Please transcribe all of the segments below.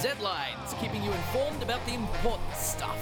Z-Lines, keeping you informed about the important stuff.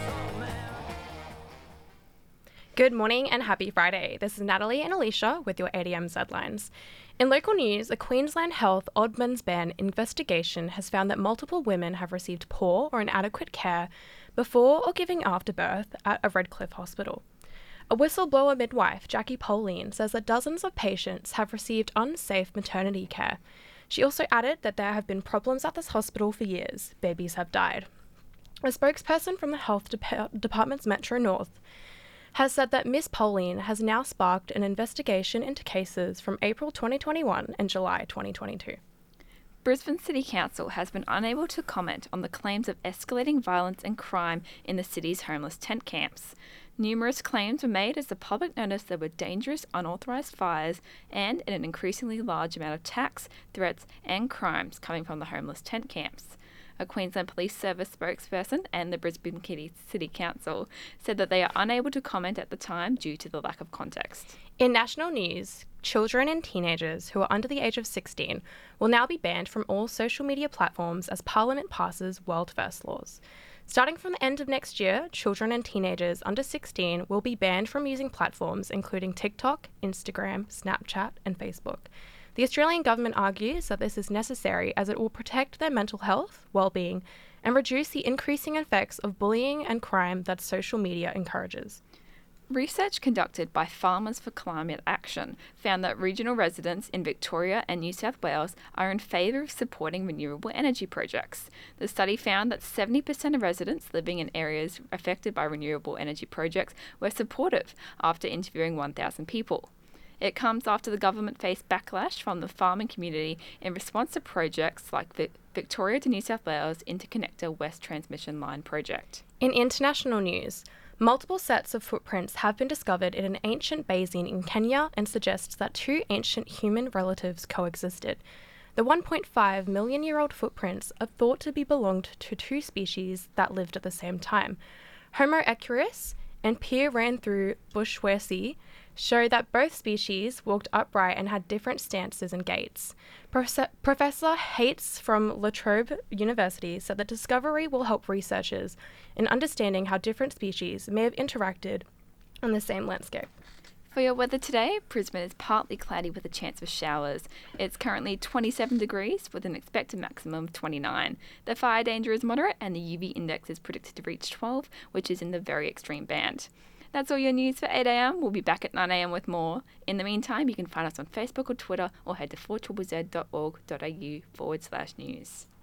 Good morning and happy Friday. This is Natalie and Alicia with your ADM Z-Lines. In local news, a Queensland Health Odd Men's Ban investigation has found that multiple women have received poor or inadequate care before or giving after birth at a Redcliffe hospital. A whistleblower midwife, Jackie Pauline, says that dozens of patients have received unsafe maternity care. She also added that there have been problems at this hospital for years. Babies have died. A spokesperson from the Health Department's Metro North has said that Miss Pauline has now sparked an investigation into cases from April 2021 and July 2022. Brisbane City Council has been unable to comment on the claims of escalating violence and crime in the city's homeless tent camps. Numerous claims were made as the public noticed there were dangerous, unauthorised fires and an increasingly large amount of attacks, threats and crimes coming from the homeless tent camps. A Queensland Police Service spokesperson and the Brisbane City Council said that they are unable to comment at the time due to the lack of context. In national news, children and teenagers who are under the age of 16 will now be banned from all social media platforms as Parliament passes world first laws. Starting from the end of next year, children and teenagers under 16 will be banned from using platforms including TikTok, Instagram, Snapchat, and Facebook. The Australian government argues that this is necessary as it will protect their mental health, well-being, and reduce the increasing effects of bullying and crime that social media encourages. Research conducted by Farmers for Climate Action found that regional residents in Victoria and New South Wales are in favour of supporting renewable energy projects. The study found that 70% of residents living in areas affected by renewable energy projects were supportive after interviewing 1,000 people. It comes after the government faced backlash from the farming community in response to projects like the Victoria to New South Wales Interconnector West Transmission Line project. In international news, multiple sets of footprints have been discovered in an ancient basin in Kenya and suggests that two ancient human relatives coexisted. The 1.5 million-year-old footprints are thought to be belonged to two species that lived at the same time. Homo erectus and Peeranthropus bushwesi show that both species walked upright and had different stances and gaits. Professor Hates from La Trobe University said the discovery will help researchers in understanding how different species may have interacted on the same landscape. For your weather today, Brisbane is partly cloudy with a chance of showers. It's currently 27 degrees with an expected maximum of 29. The fire danger is moderate and the UV index is predicted to reach 12, which is in the very extreme band. That's all your news for 8am. We'll be back at 9am with more. In the meantime, you can find us on Facebook or Twitter or head to 4ZZZ.org.au/news.